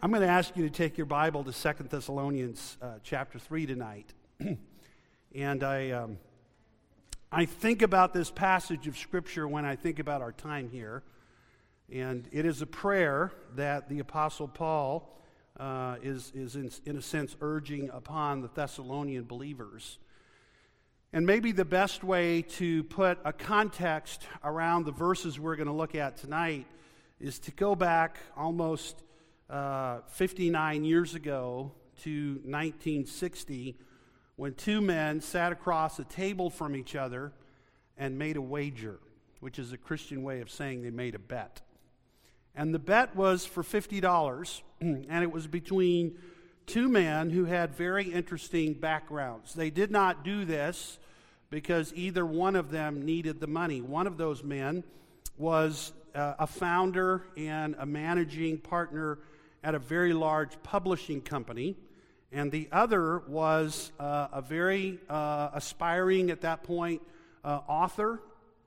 I'm going to ask you to take your Bible to 2 Thessalonians chapter 3 tonight. And I think about this passage of Scripture when I think about our time here. And it is a prayer that the Apostle Paul is in a sense urging upon the Thessalonian believers. And maybe the best way to put a context around the verses we're going to look at tonight is to go back almost 59 years ago to 1960, when two men sat across a table from each other and made a wager, which is a Christian way of saying they made a bet. And the bet was for $50, and it was between two men who had very interesting backgrounds. They did not do this because either one of them needed the money. One of those men was a founder and a managing partner at a very large publishing company, and the other was a very aspiring at that point author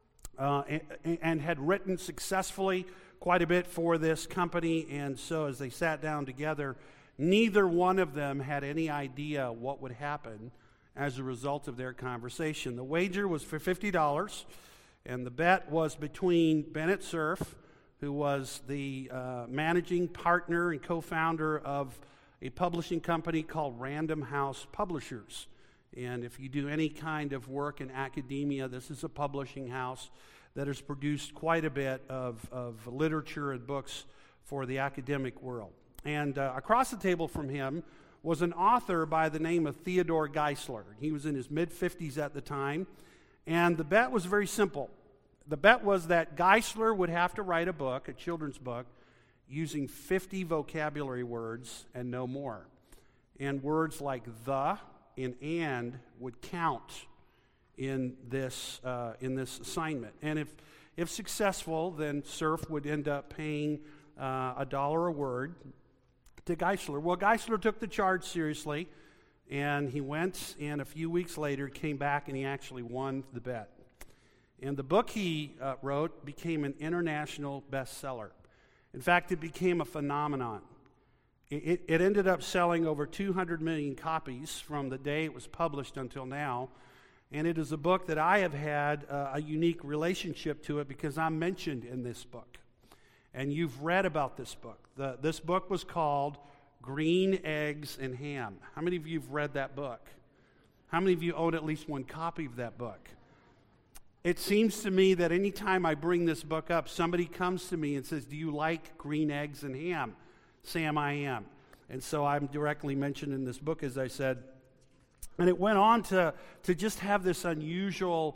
and had written successfully quite a bit for this company. And so as they sat down together, neither one of them had any idea what would happen as a result of their conversation. The wager was for $50, and the bet was between Bennett Cerf, who was the managing partner and co-founder of a publishing company called Random House Publishers. And if you do any kind of work in academia, this is a publishing house that has produced quite a bit of literature and books for the academic world. And across the table from him was an author by the name of Theodore Geisler. He was in his mid-50s at the time, and the bet was very simple. The bet was that Geisler would have to write a book, a children's book, using 50 vocabulary words and no more. And words like the and would count in this assignment. And if successful, then Cerf would end up paying $1 a word to Geisler. Well, Geisler took the charge seriously, and he went, and a few weeks later came back and he actually won the bet. And the book he wrote became an international bestseller. In fact, it became a phenomenon. It ended up selling over 200 million copies from the day it was published until now. And it is a book that I have had a unique relationship to it because I'm mentioned in this book. And you've read about this book. This book was called Green Eggs and Ham. How many of you have read that book? How many of you own at least one copy of that book? It seems to me that anytime I bring this book up, somebody comes to me and says, "Do you like green eggs and ham?" Sam, I am. And so I'm directly mentioned in this book, as I said. And it went on to just have this unusual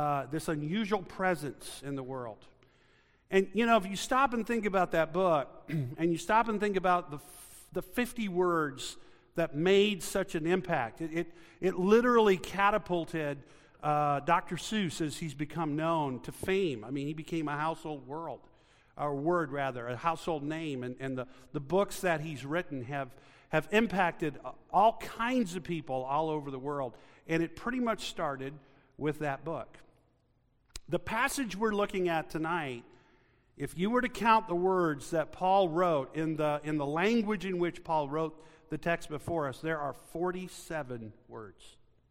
presence in the world. And, you know, if you stop and think about that book, and you stop and think about the 50 words that made such an impact, it literally catapulted Dr. Seuss, as he's become known, to fame. I mean, he became a household word, a household name. And the books that he's written have impacted all kinds of people all over the world. And it pretty much started with that book. The passage we're looking at tonight, if you were to count the words that Paul wrote in the language in which Paul wrote the text before us, there are 47 words.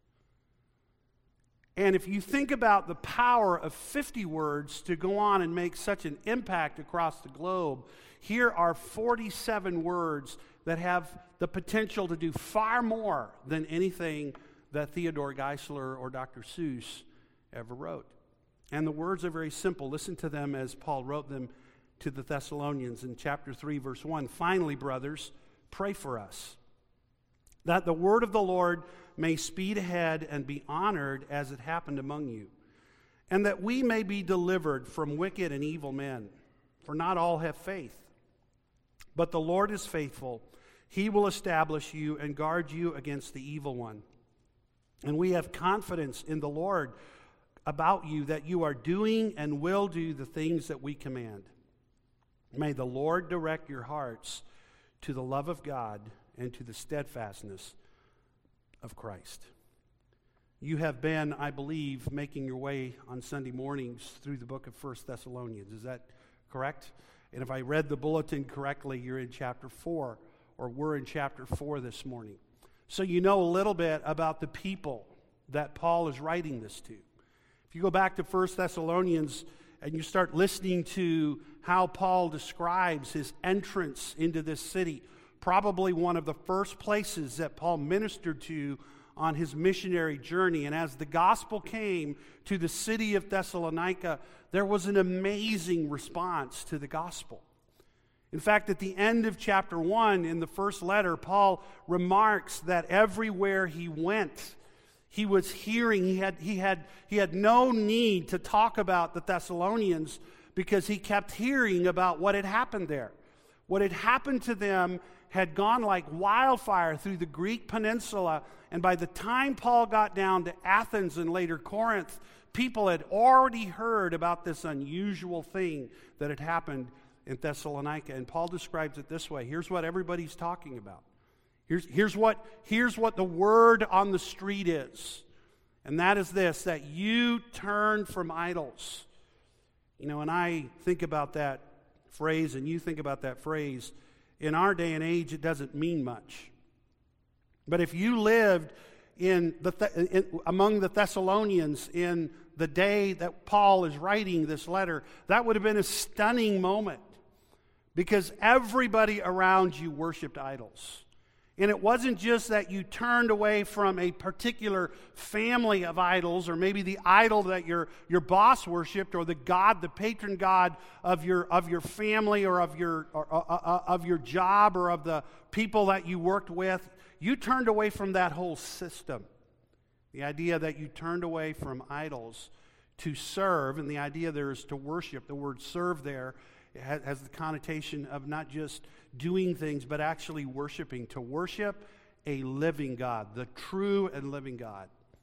And if you think about the power of 50 words to go on and make such an impact across the globe, here are 47 words that have the potential to do far more than anything that Theodore Geisler or Dr. Seuss ever wrote. And the words are very simple. Listen to them as Paul wrote them to the Thessalonians in chapter 3, verse 1. "Finally, brothers, pray for us, that the word of the Lord may speed ahead and be honored as it happened among you, and that we may be delivered from wicked and evil men. For not all have faith. But the Lord is faithful. He will establish you and guard you against the evil one. And we have confidence in the Lord about you, that you are doing and will do the things that we command. May the Lord direct your hearts to the love of God and to the steadfastness of Christ." You have been, I believe, making your way on Sunday mornings through the book of 1 Thessalonians. Is that correct? And if I read the bulletin correctly, you're in chapter 4 or we're in chapter 4 this morning. So you know a little bit about the people that Paul is writing this to. If you go back to 1 Thessalonians and you start listening to how Paul describes his entrance into this city, probably one of the first places that Paul ministered to on his missionary journey. And as the gospel came to the city of Thessalonica, there was an amazing response to the gospel. In fact, at the end of chapter 1, in the first letter, Paul remarks that everywhere he went, he was hearing, he had no need to talk about the Thessalonians because he kept hearing about what had happened there. What had happened to them had gone like wildfire through the Greek peninsula, and by the time Paul got down to Athens and later Corinth, people had already heard about this unusual thing that had happened in Thessalonica. And Paul describes it this way. Here's what everybody's talking about. Here's what the word on the street is. And that is this, that you turn from idols. You know, and I think about that phrase, and you think about that phrase, in our day and age, it doesn't mean much. But if you lived among the Thessalonians in the day that Paul is writing this letter, that would have been a stunning moment because everybody around you worshiped idols. And it wasn't just that you turned away from a particular family of idols, or maybe the idol that your boss worshipped, or the god, the patron god of your family, or of your job, or of the people that you worked with. You turned away from that whole system. The idea that you turned away from idols to serve, and the idea there is to worship. The word serve there has the connotation of not just doing things, but actually worshiping. To worship a living God, the true and living God.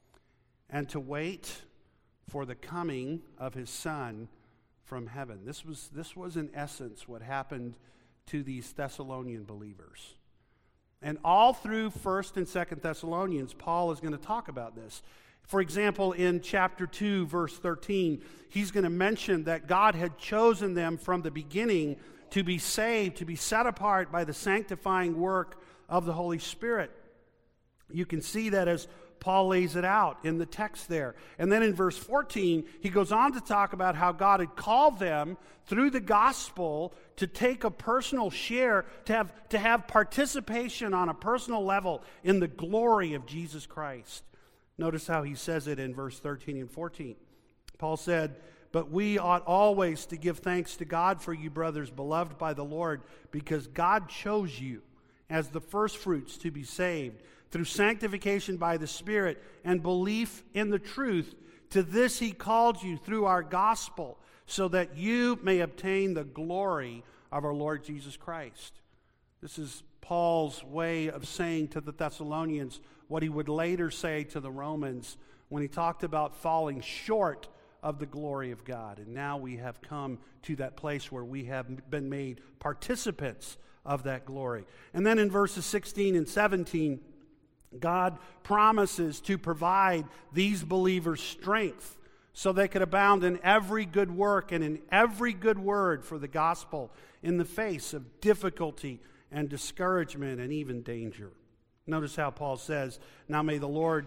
And to wait for the coming of his Son from heaven. This was in essence what happened to these Thessalonian believers. And all through 1st and 2nd Thessalonians, Paul is going to talk about this. For example, in chapter 2, verse 13, he's going to mention that God had chosen them from the beginning to be saved, to be set apart by the sanctifying work of the Holy Spirit. You can see that as Paul lays it out in the text there. And then in verse 14, he goes on to talk about how God had called them through the gospel to take a personal share, to have participation on a personal level in the glory of Jesus Christ. Notice how he says it in verse 13 and 14. Paul said, "But we ought always to give thanks to God for you, brothers, beloved by the Lord, because God chose you as the firstfruits to be saved, through sanctification by the Spirit and belief in the truth. To this he called you through our gospel, so that you may obtain the glory of our Lord Jesus Christ." This is Paul's way of saying to the Thessalonians what he would later say to the Romans when he talked about falling short of the glory of God. And now we have come to that place where we have been made participants of that glory. And then in verses 16 and 17, God promises to provide these believers strength so they could abound in every good work and in every good word for the gospel in the face of difficulty and discouragement and even danger. Notice how Paul says, Now may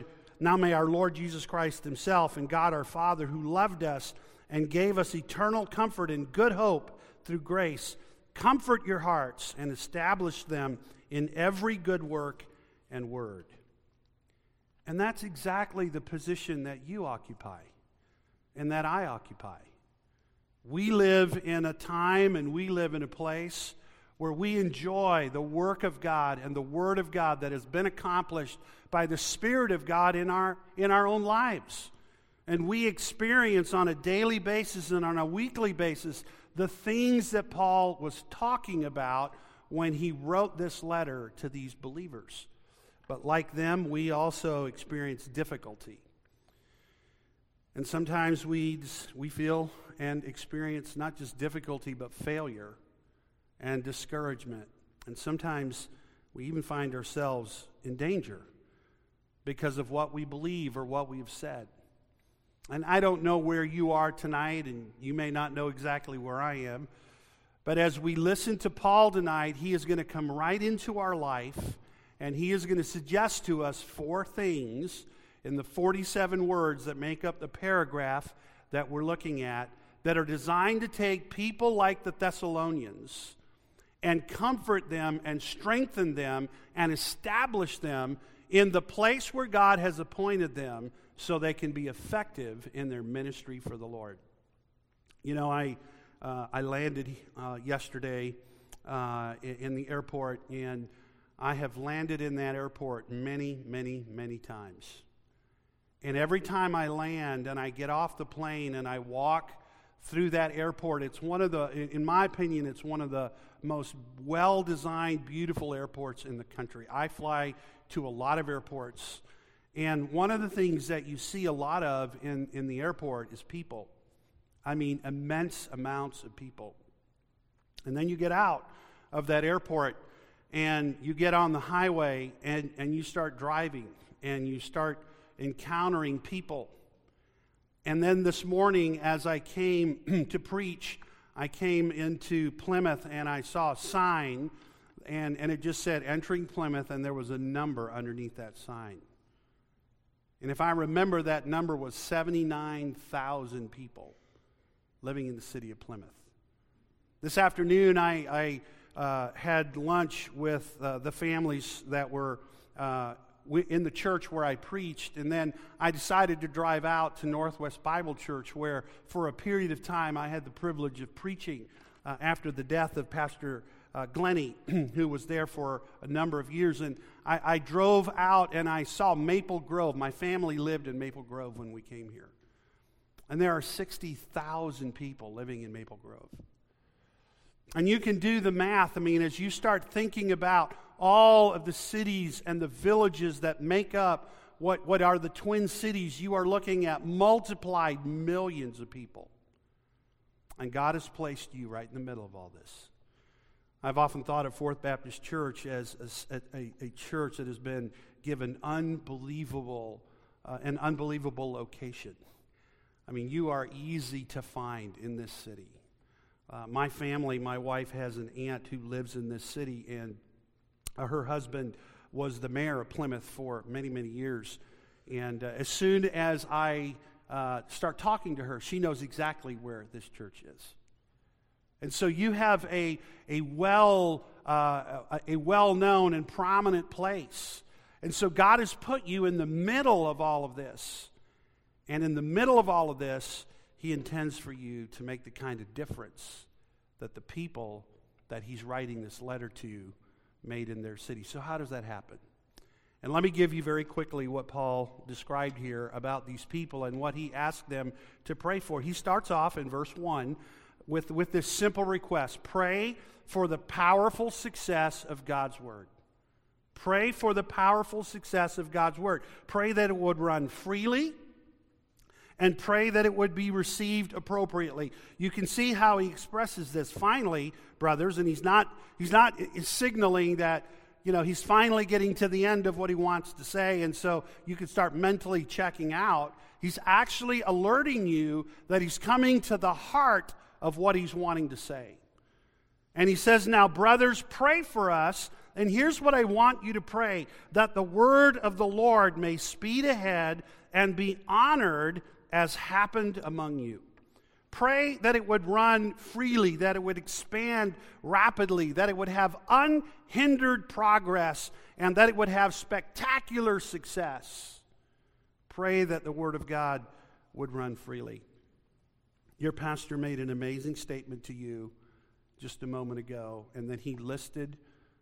our Lord Jesus Christ himself and God our Father, who loved us and gave us eternal comfort and good hope through grace, comfort your hearts and establish them in every good work and word. And that's exactly the position that you occupy and that I occupy. We live in a time and we live in a place where we enjoy the work of God and the Word of God that has been accomplished by the Spirit of God in our own lives. And we experience on a daily basis and on a weekly basis the things that Paul was talking about when he wrote this letter to these believers. But like them, we also experience difficulty. And sometimes we feel and experience not just difficulty, but failure and discouragement. And sometimes we even find ourselves in danger because of what we believe or what we've said. And I don't know where you are tonight, and you may not know exactly where I am, But as we listen to Paul tonight, he is going to come right into our life, and he is going to suggest to us 4 things in the 47 words that make up the paragraph that we're looking at that are designed to take people like the Thessalonians and comfort them and strengthen them and establish them in the place where God has appointed them so they can be effective in their ministry for the Lord. You know, I landed yesterday in the airport, and I have landed in that airport many, many, many times. And every time I land and I get off the plane and I walk through that airport, it's one of the, in my opinion, it's one of the most well-designed, beautiful airports in the country. I fly to a lot of airports, and one of the things that you see a lot of in the airport is people. I mean, immense amounts of people. And then you get out of that airport, and you get on the highway, and you start driving, and you start encountering people. And then this morning, as I came to preach, I came into Plymouth, and I saw a sign, and it just said, entering Plymouth, and there was a number underneath that sign. And if I remember, that number was 79,000 people living in the city of Plymouth. This afternoon, I had lunch with the families that were in the church where I preached, and then I decided to drive out to Northwest Bible Church, where for a period of time I had the privilege of preaching after the death of Pastor Glennie, who was there for a number of years. And I drove out and I saw Maple Grove. My family lived in Maple Grove when we came here. And there are 60,000 people living in Maple Grove. And you can do the math. I mean, as you start thinking about all of the cities and the villages that make up what are the Twin Cities, you are looking at multiplied millions of people. And God has placed you right in the middle of all this. I've often thought of Fourth Baptist Church as a church that has been given an unbelievable location. I mean, you are easy to find in this city. My family, my wife has an aunt who lives in this city, and her husband was the mayor of Plymouth for many, many years. And as soon as I start talking to her, she knows exactly where this church is. And so you have a well-known and prominent place. And so God has put you in the middle of all of this. And in the middle of all of this, He intends for you to make the kind of difference that the people that He's writing this letter to made in their city. So how does that happen? And let me give you very quickly what Paul described here about these people and what he asked them to pray for. He starts off in verse 1 with this simple request: pray for the powerful success of God's Word. Pray for the powerful success of God's Word. Pray that it would run freely, and pray that it would be received appropriately. You can see how he expresses this. Finally, brothers, and he's not signaling that, you know, he's finally getting to the end of what he wants to say, and so you can start mentally checking out. He's actually alerting you that he's coming to the heart of what he's wanting to say. And he says, now, brothers, pray for us, and here's what I want you to pray: that the word of the Lord may speed ahead and be honored as happened among you. Pray that it would run freely, that it would expand rapidly, that it would have unhindered progress, and that it would have spectacular success. Pray that the Word of God would run freely. Your pastor made an amazing statement to you just a moment ago, and then he listed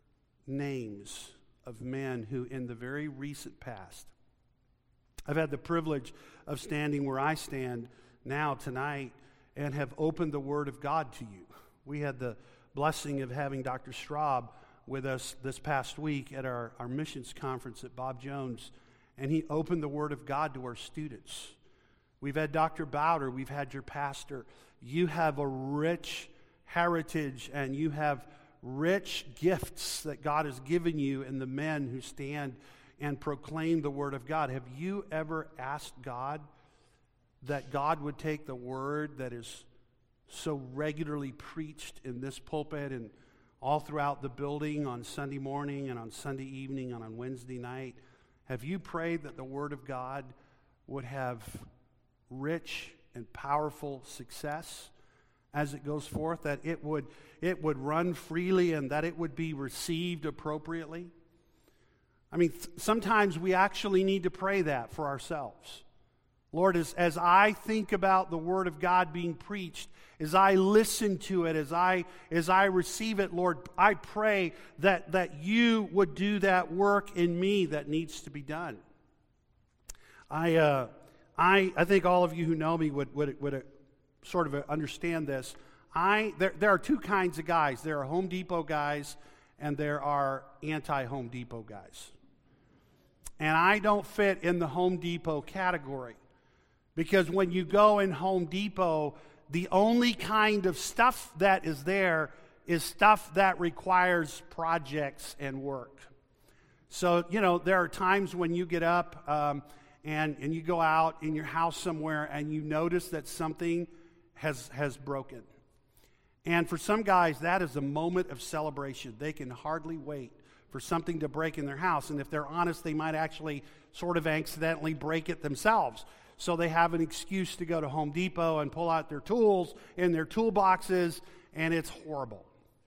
names of men who in the very recent past. I've had the privilege of standing where I stand now tonight and have opened the Word of God to you. We had the blessing of having Dr. Straub with us this past week at our missions conference at Bob Jones, and he opened the Word of God to our students. We've had Dr. Bowder, we've had your pastor. You have a rich heritage, and you have rich gifts that God has given you in the men who stand and proclaim the Word of God. Have you ever asked God that God would take the Word that is so regularly preached in this pulpit and all throughout the building on Sunday morning and on Sunday evening and on Wednesday night? Have you prayed that the Word of God would have rich and powerful success as it goes forth, that it would run freely and that it would be received appropriately? I mean, sometimes we actually need to pray that for ourselves. Lord, as I think about the Word of God being preached, as I listen to it, as I receive it, Lord, I pray that you would do that work in me that needs to be done. I think all of you who know me would sort of understand this. There are two kinds of guys. There are Home Depot guys, and there are anti-Home Depot guys. And I don't fit in the Home Depot category, because when you go in Home Depot, the only kind of stuff that is there is stuff that requires projects and work. So, there are times when you get up and you go out in your house somewhere and you notice that something has broken. And for some guys, that is a moment of celebration. They can hardly wait for something to break in their house. And if they're honest, they might actually sort of accidentally break it themselves. So they have an excuse to go to Home Depot and pull out their tools in their toolboxes, and it's horrible.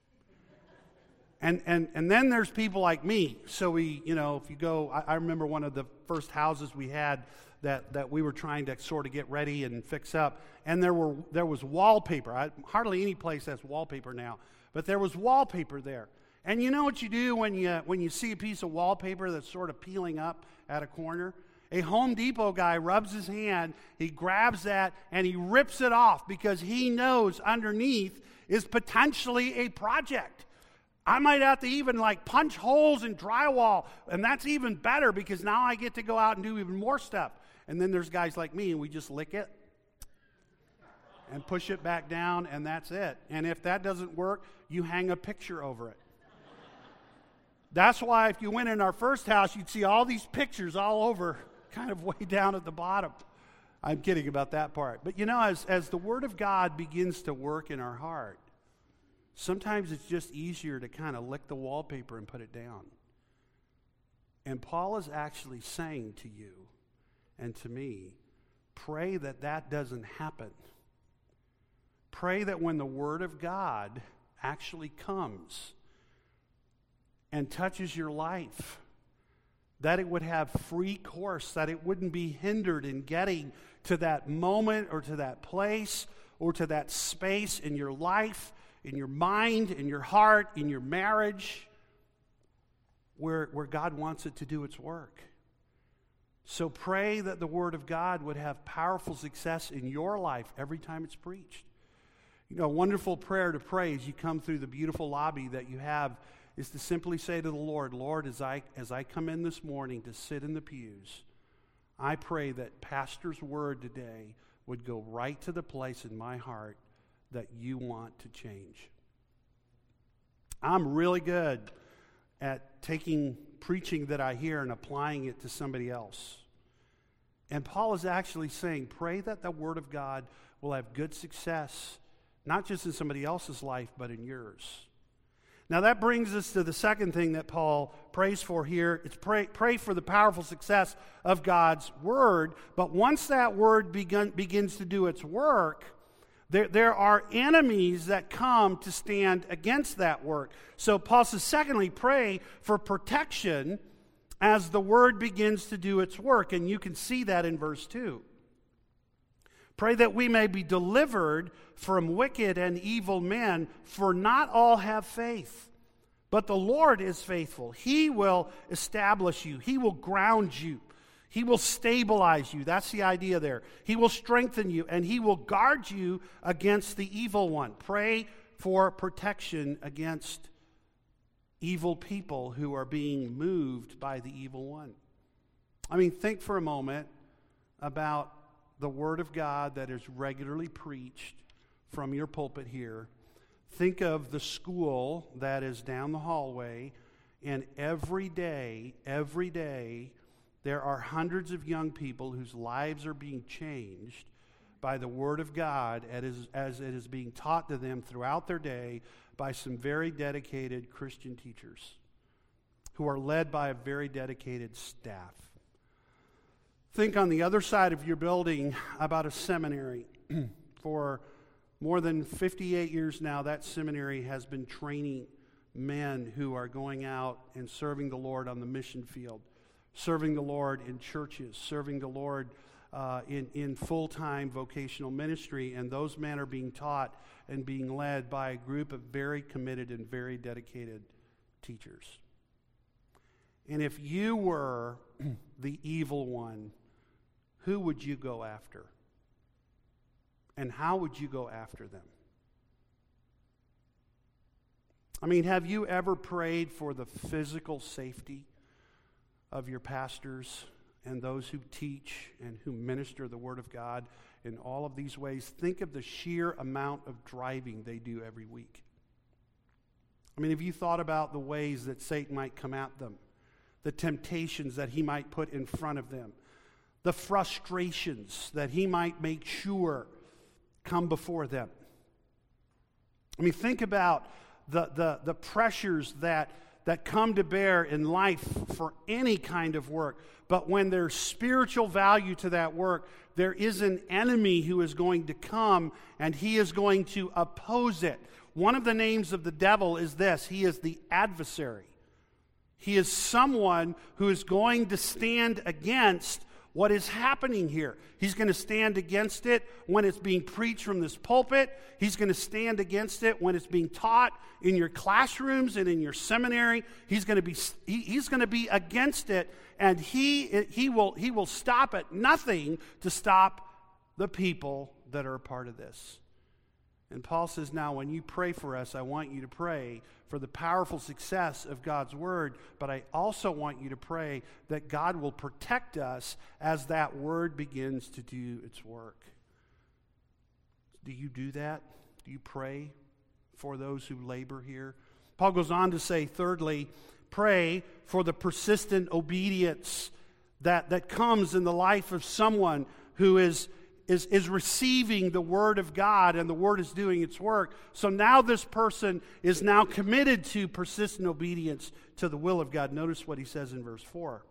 And then there's people like me. So if you go, I remember one of the first houses we had that we were trying to sort of get ready and fix up, and there was wallpaper. Hardly any place has wallpaper now, but there was wallpaper there. And you know what you do when you see a piece of wallpaper that's sort of peeling up at a corner? A Home Depot guy rubs his hand, he grabs that, and he rips it off because he knows underneath is potentially a project. I might have to even punch holes in drywall, and that's even better because now I get to go out and do even more stuff. And then there's guys like me, and we just lick it and push it back down, and that's it. And if that doesn't work, you hang a picture over it. That's why if you went in our first house, you'd see all these pictures all over, kind of way down at the bottom. I'm kidding about that part. But as the Word of God begins to work in our heart, sometimes it's just easier to kind of lick the wallpaper and put it down. And Paul is actually saying to you and to me, pray that doesn't happen. Pray that when the Word of God actually comes and touches your life, that it would have free course, that it wouldn't be hindered in getting to that moment or to that place or to that space in your life, in your mind, in your heart, in your marriage, where God wants it to do its work. So pray that the Word of God would have powerful success in your life every time it's preached. A wonderful prayer to pray as you come through the beautiful lobby that you have is to simply say to the Lord, Lord, as I come in this morning to sit in the pews, I pray that Pastor's word today would go right to the place in my heart that you want to change. I'm really good at taking preaching that I hear and applying it to somebody else. And Paul is actually saying, pray that the Word of God will have good success, not just in somebody else's life, but in yours. Now that brings us to the second thing that Paul prays for here. It's pray for the powerful success of God's Word. But once that Word begins to do its work, there are enemies that come to stand against that work. So Paul says, secondly, pray for protection as the Word begins to do its work. And you can see that in verse 2. Pray that we may be delivered from wicked and evil men, for not all have faith. But the Lord is faithful. He will establish you. He will ground you. He will stabilize you. That's the idea there. He will strengthen you, and He will guard you against the evil one. Pray for protection against evil people who are being moved by the evil one. I mean, think for a moment about the Word of God that is regularly preached from your pulpit here. Think of the school that is down the hallway, and every day, there are hundreds of young people whose lives are being changed by the Word of God as it is being taught to them throughout their day by some very dedicated Christian teachers who are led by a very dedicated staff. Think on the other side of your building about a seminary. For more than 58 years now, that seminary has been training men who are going out and serving the Lord on the mission field, serving the Lord in churches, serving the Lord in full-time vocational ministry, and those men are being taught and being led by a group of very committed and very dedicated teachers. And if you were the evil one, who would you go after? And how would you go after them? I mean, have you ever prayed for the physical safety of your pastors and those who teach and who minister the Word of God in all of these ways? Think of the sheer amount of driving they do every week. I mean, have you thought about the ways that Satan might come at them, the temptations that he might put in front of them, the frustrations that he might make sure come before them? I mean, think about the pressures that come to bear in life for any kind of work. But when there's spiritual value to that work, there is an enemy who is going to come and he is going to oppose it. One of the names of the devil is this: he is the adversary. He is someone who is going to stand against what is happening here. He's going to stand against it when it's being preached from this pulpit. He's going to stand against it when it's being taught in your classrooms and in your seminary. He's going to be against it, and he will stop at nothing to stop the people that are a part of this. And Paul says, now when you pray for us, I want you to pray for the powerful success of God's Word, but I also want you to pray that God will protect us as that Word begins to do its work. Do you do that? Do you pray for those who labor here? Paul goes on to say, thirdly, pray for the persistent obedience that comes in the life of someone who is receiving the Word of God, and the Word is doing its work. So now this person is now committed to persistent obedience to the will of God. Notice what he says in verse 4.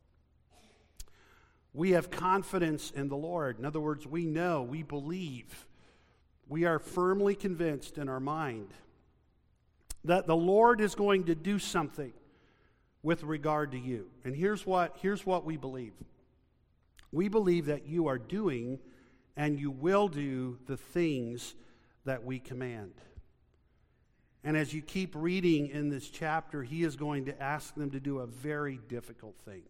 We have confidence in the Lord. In other words, we know, we believe, we are firmly convinced in our mind that the Lord is going to do something with regard to you. And here's what we believe. We believe that you are doing and you will do the things that we command. And as you keep reading in this chapter, he is going to ask them to do a very difficult thing.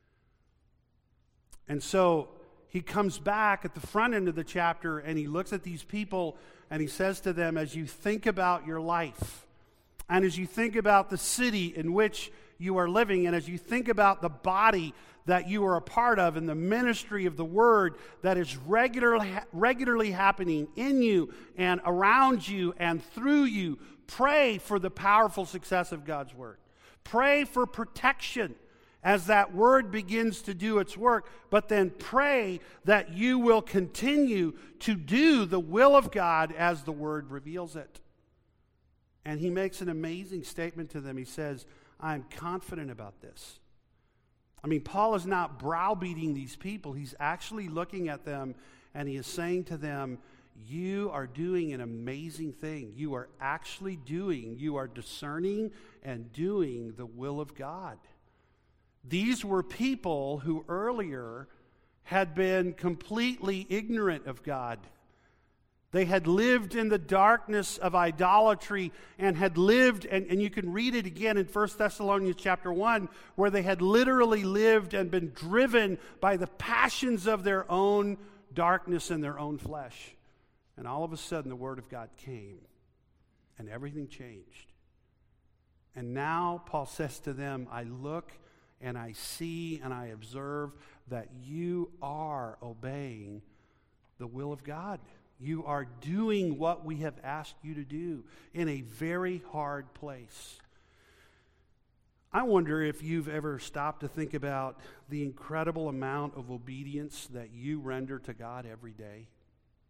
And so he comes back at the front end of the chapter and he looks at these people and he says to them, as you think about your life, and as you think about the city in which you are living, and as you think about the body that you are a part of and the ministry of the Word that is regularly happening in you and around you and through you, pray for the powerful success of God's Word. Pray for protection as that Word begins to do its work, but then pray that you will continue to do the will of God as the Word reveals it. And he makes an amazing statement to them. He says, I'm confident about this. I mean, Paul is not browbeating these people. He's actually looking at them and he is saying to them, you are doing an amazing thing. You are discerning and doing the will of God. These were people who earlier had been completely ignorant of God. They had lived in the darkness of idolatry and had lived, and you can read it again in 1 Thessalonians chapter 1, where they had literally lived and been driven by the passions of their own darkness and their own flesh. And all of a sudden the Word of God came and everything changed. And now Paul says to them, I look and I see and I observe that you are obeying the will of God. You are doing what we have asked you to do in a very hard place. I wonder if you've ever stopped to think about the incredible amount of obedience that you render to God every day.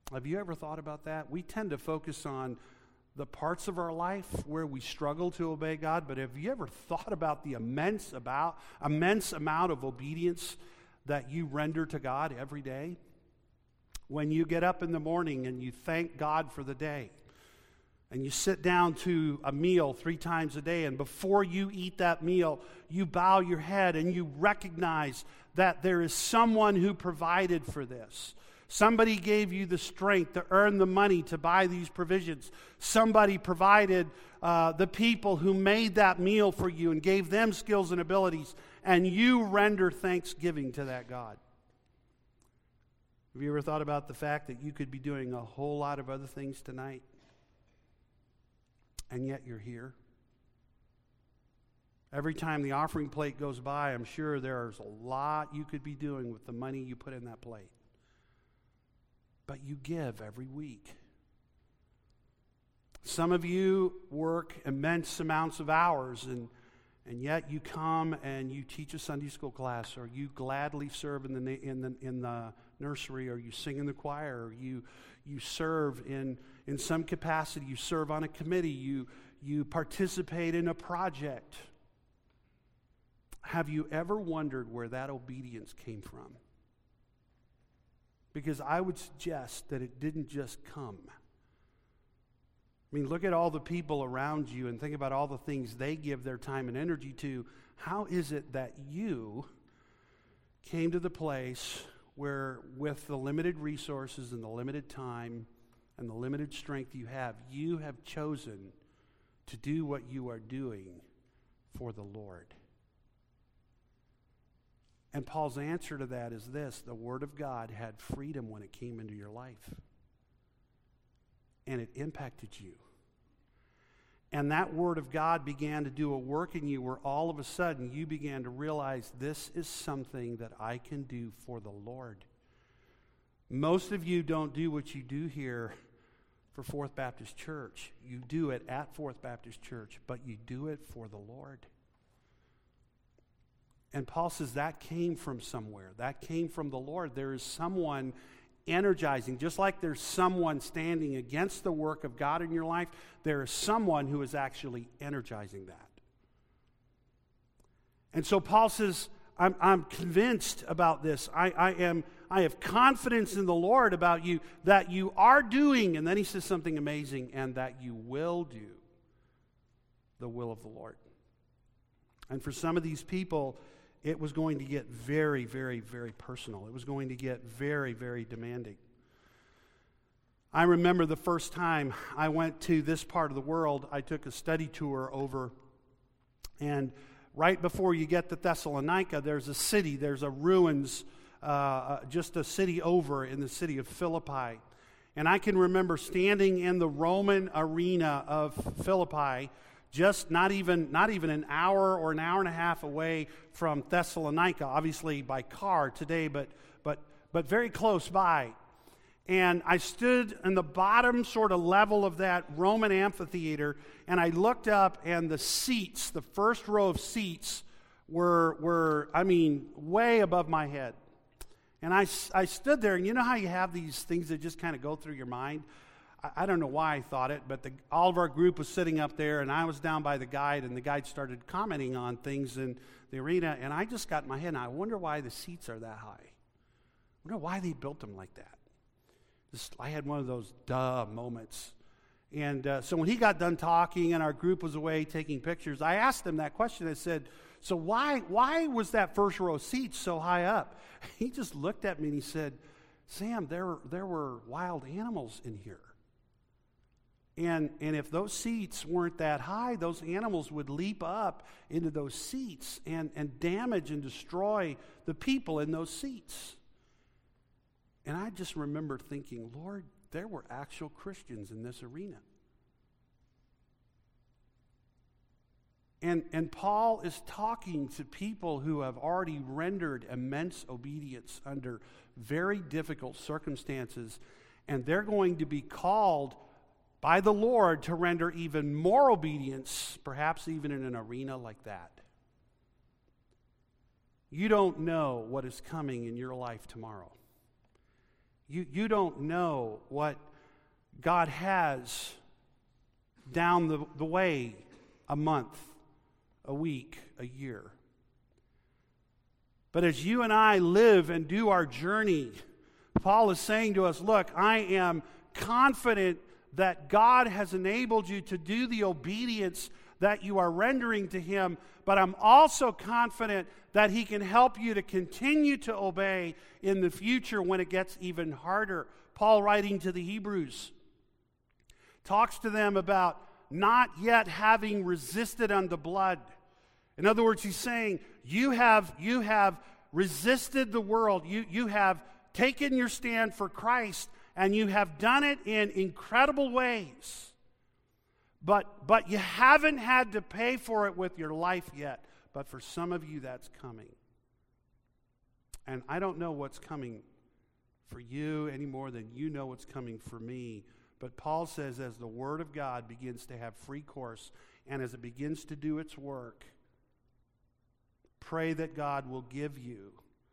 Have you ever thought about that? We tend to focus on the parts of our life where we struggle to obey God, but have you ever thought about the immense amount of obedience that you render to God every day? When you get up in the morning and you thank God for the day, and you sit down to a meal 3 times a day, and before you eat that meal, you bow your head and you recognize that there is someone who provided for this. Somebody gave you the strength to earn the money to buy these provisions. Somebody provided the people who made that meal for you and gave them skills and abilities, and you render thanksgiving to that God. Have you ever thought about the fact that you could be doing a whole lot of other things tonight, and yet you're here? Every time the offering plate goes by, I'm sure there's a lot you could be doing with the money you put in that plate. But you give every week. Some of you work immense amounts of hours, and yet you come and you teach a Sunday school class, or you gladly serve in the nursery, or you sing in the choir, or you serve in some capacity. You serve on a committee. You participate in a project. Have you ever wondered where that obedience came from? Because I would suggest that it didn't just come. I mean, look at all the people around you and think about all the things they give their time and energy to. How is it that you came to the place where, with the limited resources and the limited time and the limited strength you have chosen to do what you are doing for the Lord? And Paul's answer to that is this: the Word of God had freedom when it came into your life. And it impacted you. And that Word of God began to do a work in you where all of a sudden you began to realize, this is something that I can do for the Lord. Most of you don't do what you do here for Fourth Baptist Church. You do it at Fourth Baptist Church, but you do it for the Lord. And Paul says that came from somewhere. That came from the Lord. There is someone energizing. Just like there's someone standing against the work of God in your life, there is someone who is actually energizing that. And so Paul says, I'm convinced about this. I have confidence in the Lord about you, that you are doing, and then he says something amazing, and that you will do the will of the Lord. And for some of these people, it was going to get very, very, very personal. It was going to get very, very demanding. I remember the first time I went to this part of the world, I took a study tour over, and right before you get to Thessalonica, there's a city, there's a ruins, just a city over in the city of Philippi. And I can remember standing in the Roman arena of Philippi, just not even an hour or an hour and a half away from Thessalonica, obviously by car today, but very close by. And I stood in the bottom sort of level of that Roman amphitheater, and I looked up, and the seats, the first row of seats, were way above my head. And I stood there, and you know how you have these things that just kind of go through your mind? I don't know why I thought it, but all of our group was sitting up there, and I was down by the guide, and the guide started commenting on things in the arena, and I just got in my head, and I wonder why the seats are that high. I wonder why they built them like that. I had one of those duh moments. And so when he got done talking and our group was away taking pictures, I asked him that question. I said, so why was that first row seat so high up? He just looked at me and he said, Sam, there were wild animals in here. And if those seats weren't that high, those animals would leap up into those seats and damage and destroy the people in those seats. And I just remember thinking, Lord, there were actual Christians in this arena. And Paul is talking to people who have already rendered immense obedience under very difficult circumstances, and they're going to be called by the Lord to render even more obedience, perhaps even in an arena like that. You don't know what is coming in your life tomorrow. You don't know what God has down the way, a month, a week, a year. But as you and I live and do our journey, Paul is saying to us, look, I am confident that God has enabled you to do the obedience that you are rendering to Him, but I'm also confident that He can help you to continue to obey in the future when it gets even harder. Paul, writing to the Hebrews, talks to them about not yet having resisted unto blood. In other words, he's saying, you have resisted the world. You have taken your stand for Christ, and you have done it in incredible ways. But you haven't had to pay for it with your life yet. But for some of you, that's coming. And I don't know what's coming for you any more than you know what's coming for me. But Paul says, as the Word of God begins to have free course, and as it begins to do its work, pray that God will give you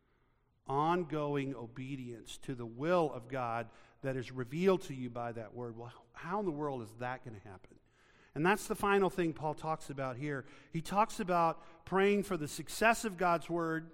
ongoing obedience to the will of God that is revealed to you by that Word. Well, how in the world is that going to happen? And that's the final thing Paul talks about here. He talks about praying for the success of God's Word,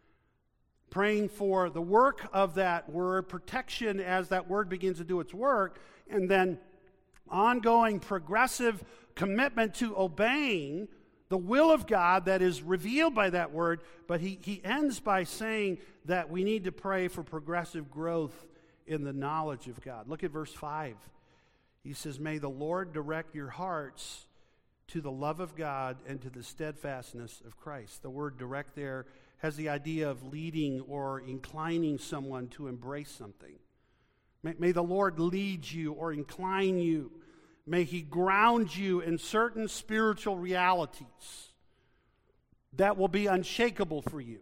praying for the work of that Word, protection as that Word begins to do its work, and then ongoing progressive commitment to obeying the will of God that is revealed by that Word. But he ends by saying that we need to pray for progressive growth in the knowledge of God. Look at verse 5. He says, may the Lord direct your hearts to the love of God and to the steadfastness of Christ. The word direct there has the idea of leading or inclining someone to embrace something. May the Lord lead you or incline you. May He ground you in certain spiritual realities that will be unshakable for you.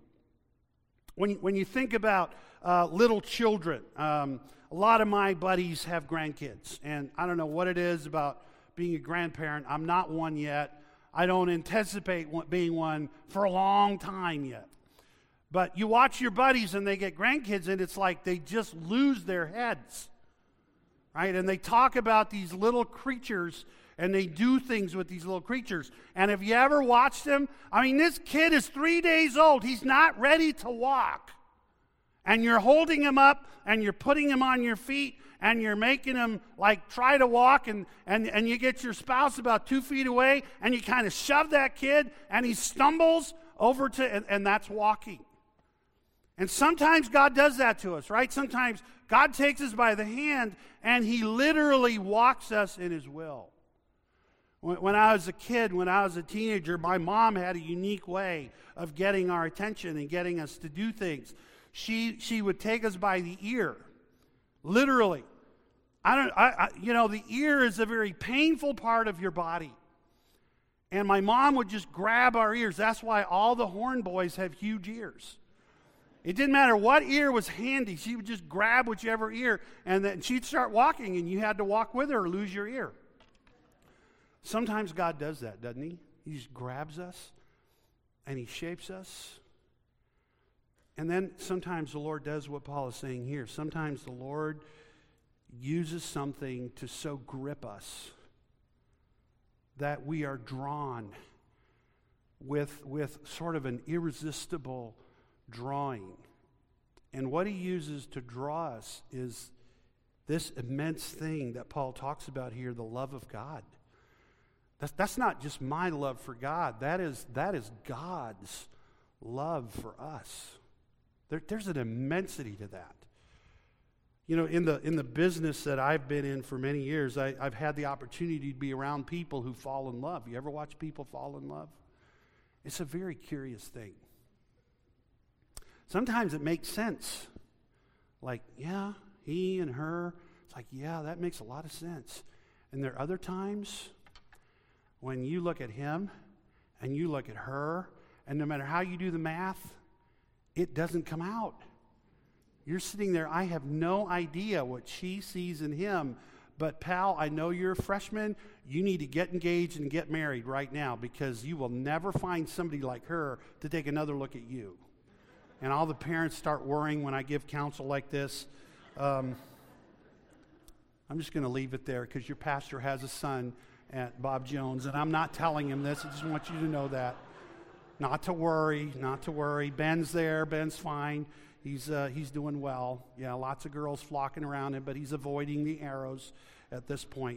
When you think about little children, a lot of my buddies have grandkids, and I don't know what it is about being a grandparent. I'm not one yet. I don't anticipate being one for a long time yet. But you watch your buddies and they get grandkids, and it's like they just lose their heads, right? And they talk about these little creatures, and they do things with these little creatures. And have you ever watched them? I mean, this kid is 3 days old. He's not ready to walk. And you're holding him up, and you're putting him on your feet, and you're making him like try to walk, and you get your spouse about 2 feet away, and you kind of shove that kid, and he stumbles over to, and that's walking. And sometimes God does that to us, right? Sometimes God takes us by the hand, and He literally walks us in His will. When I was a kid, when I was a teenager, my mom had a unique way of getting our attention and getting us to do things. She would take us by the ear, literally. The ear is a very painful part of your body. And my mom would just grab our ears. That's why all the horn boys have huge ears. It didn't matter what ear was handy. She would just grab whichever ear, and then she'd start walking, and you had to walk with her or lose your ear. Sometimes God does that, doesn't He? He just grabs us, and He shapes us. And then sometimes the Lord does what Paul is saying here. Sometimes the Lord uses something to so grip us that we are drawn with sort of an irresistible drawing. And what He uses to draw us is this immense thing that Paul talks about here, the love of God. That's not just my love for God. That is God's love for us. There's an immensity to that. You know, in the business that I've been in for many years, I've had the opportunity to be around people who fall in love. You ever watch people fall in love? It's a very curious thing. Sometimes it makes sense. Like, yeah, he and her. It's like, yeah, that makes a lot of sense. And there are other times when you look at him and you look at her, and no matter how you do the math, it doesn't come out. You're sitting there, I have no idea what she sees in him, but pal, I know you're a freshman. You need to get engaged and get married right now, because you will never find somebody like her to take another look at you. And all the parents start worrying when I give counsel like this. I'm just going to leave it there because your pastor has a son at Bob Jones, and I'm not telling him this. I just want you to know that. Not to worry. Ben's there. Ben's fine. He's doing well. Yeah, lots of girls flocking around him, but he's avoiding the arrows at this point.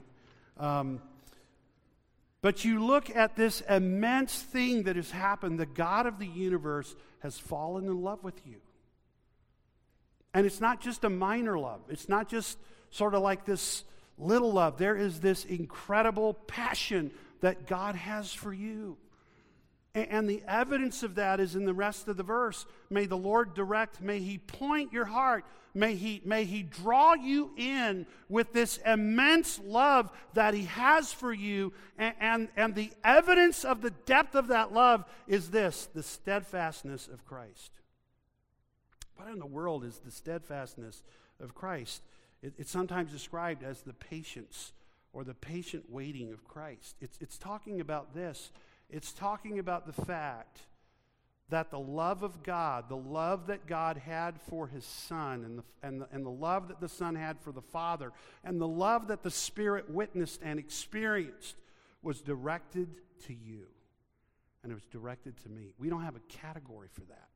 But you look at this immense thing that has happened. The God of the universe has fallen in love with you. And it's not just a minor love. It's not just sort of like this little love. There is this incredible passion that God has for you. And the evidence of that is in the rest of the verse. May the Lord direct, may He point your heart, may He draw you in with this immense love that He has for you. And the evidence of the depth of that love is this, the steadfastness of Christ. What in the world is the steadfastness of Christ? It's sometimes described as the patience or the patient waiting of Christ. It's talking about this. It's talking about the fact that the love of God, the love that God had for His Son, and the love that the Son had for the Father, and the love that the Spirit witnessed and experienced was directed to you. And it was directed to me. We don't have a category for that.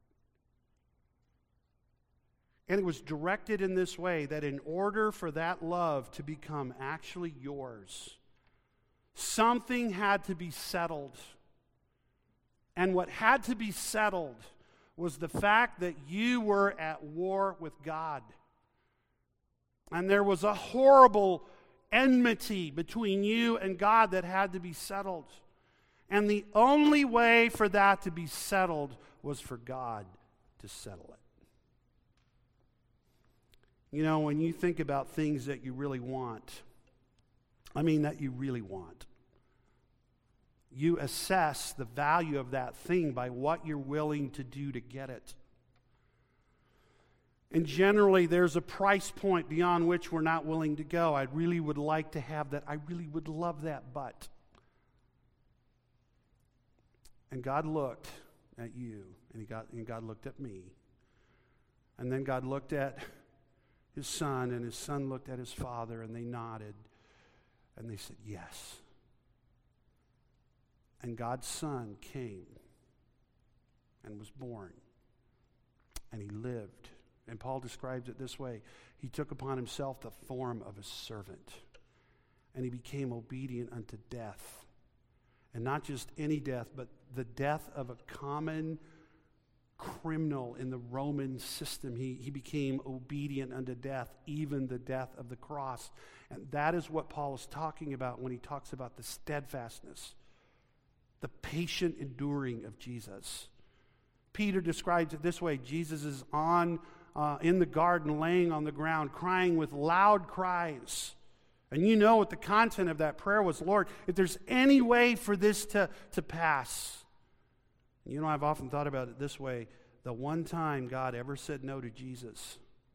And it was directed in this way, that in order for that love to become actually yours, something had to be settled. And what had to be settled was the fact that you were at war with God. And there was a horrible enmity between you and God that had to be settled. And the only way for that to be settled was for God to settle it. You know, when you think about things that you really want, you assess the value of that thing by what you're willing to do to get it. And generally, there's a price point beyond which we're not willing to go. I really would like to have that. I really would love that, but. And God looked at you, and God looked at me. And then God looked at His Son, and His Son looked at His Father, and they nodded, and they said, yes. And God's Son came and was born, and He lived. And Paul describes it this way: He took upon Himself the form of a servant, and He became obedient unto death. And not just any death, but the death of a common criminal in the Roman system. He became obedient unto death, even the death of the cross. And that is what Paul is talking about when he talks about the steadfastness, the patient enduring of Jesus. Peter describes it this way: Jesus is in the garden, laying on the ground, crying with loud cries. And you know what the content of that prayer was: Lord, if there's any way for this to pass. You know, I've often thought about it this way: the one time God ever said no to Jesus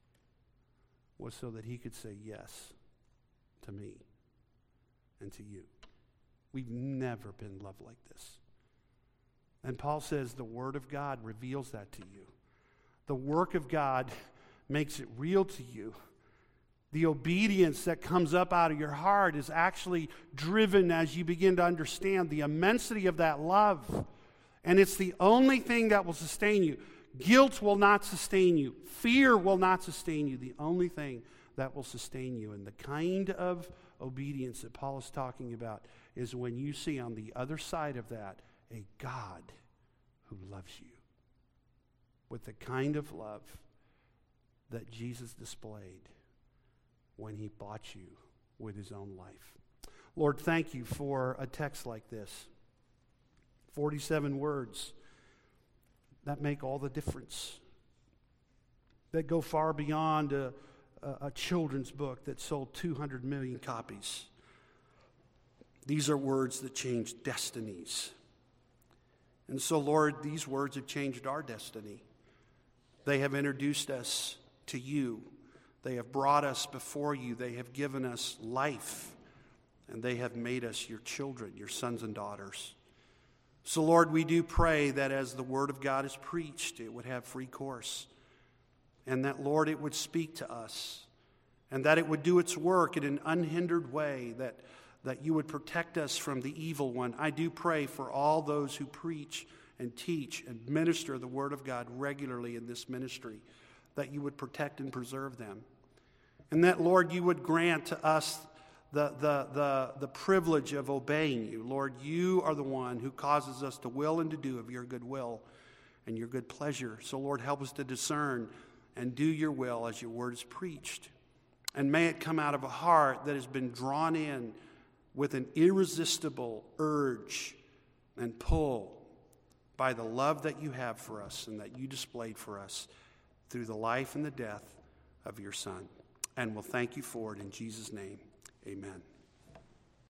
was so that He could say yes to me and to you. We've never been loved like this. And Paul says the Word of God reveals that to you. The work of God makes it real to you. The obedience that comes up out of your heart is actually driven as you begin to understand the immensity of that love. And it's the only thing that will sustain you. Guilt will not sustain you. Fear will not sustain you. The only thing that will sustain you, and the kind of obedience that Paul is talking about, is when you see on the other side of that a God who loves you with the kind of love that Jesus displayed when He bought you with His own life. Lord, thank You for a text like this. 47 words that make all the difference, that go far beyond a children's book that sold 200 million copies. These are words that change destinies. And so, Lord, these words have changed our destiny. They have introduced us to You. They have brought us before You. They have given us life. And they have made us Your children, Your sons and daughters. So, Lord, we do pray that as the Word of God is preached, it would have free course. And that, Lord, it would speak to us. and that it would do its work in an unhindered way, that you would protect us from the evil one. I do pray for all those who preach and teach and minister the Word of God regularly in this ministry, that you would protect and preserve them. And that, Lord, you would grant to us the privilege of obeying you. Lord, you are the one who causes us to will and to do of your good will and your good pleasure. So, Lord, help us to discern and do your will as your word is preached. And may it come out of a heart that has been drawn in with an irresistible urge and pull by the love that you have for us and that you displayed for us through the life and the death of your Son. And we'll thank you for it in Jesus' name. Amen.